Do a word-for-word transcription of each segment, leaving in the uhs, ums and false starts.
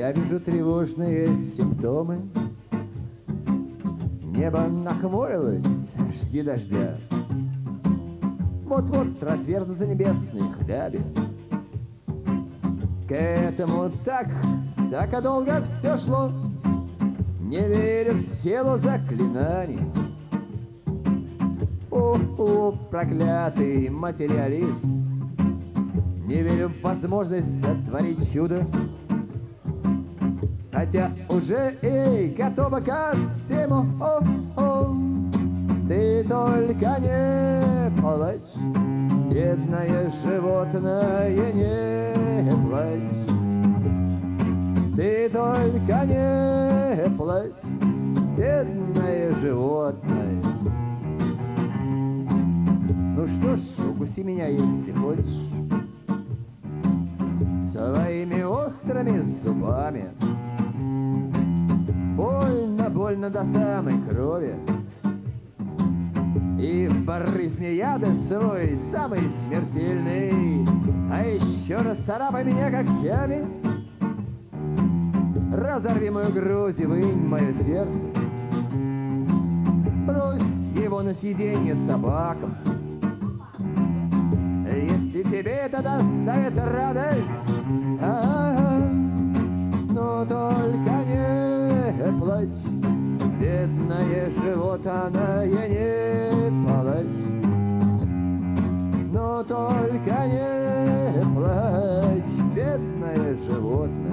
Я вижу тревожные симптомы. Небо нахмурилось, жди дождя. Вот-вот разверзнутся небесные хляби. К этому так, так и долго все шло. Не верю в силу заклинаний. О, проклятый материализм. Не верю в возможность сотворить чудо. Хотя уже, эй, готова ко всему. О, о, ты только не плачь, бедное животное, не плачь. Ты только не плачь, бедное животное. Ну что ж, укуси меня, если хочешь, своими острыми зубами. Больно, больно до самой крови. И в брызни яда свой самый смертельный. А еще раз царапай меня когтями. Разорви мою грудь и вынь мое сердце. Брось его на съедение собакам. Если тебе это доставит радость, а-а-а, но только не плачь, бедное животное, не плачь. Но только не плачь, бедное животное.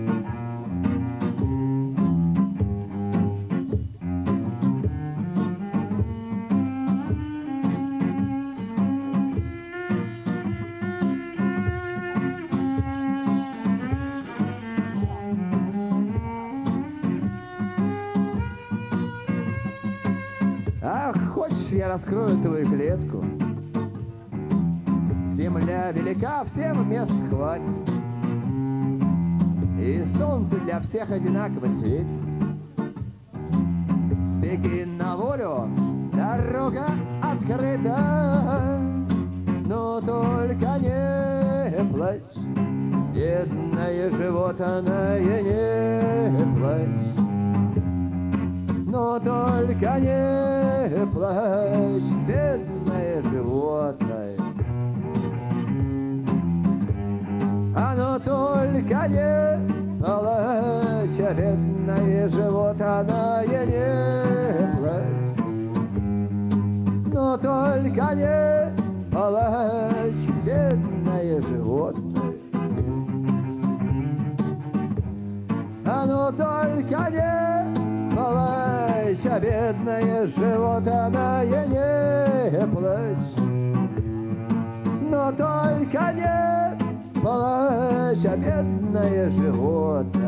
Ах, хочешь, я раскрою твою клетку? Земля велика, всем мест хватит. И солнце для всех одинаково светит. Беги на волю, дорога открыта. Но только не плачь, бедное животное, не плачь. Но только не плачь, бедное животное. А ну только не плачь, бедное животное, не плачь. Но только не плачь, бедное животное. А ну только не плачь, бедное животное, не плачь. Но только не плачь, бедное животное.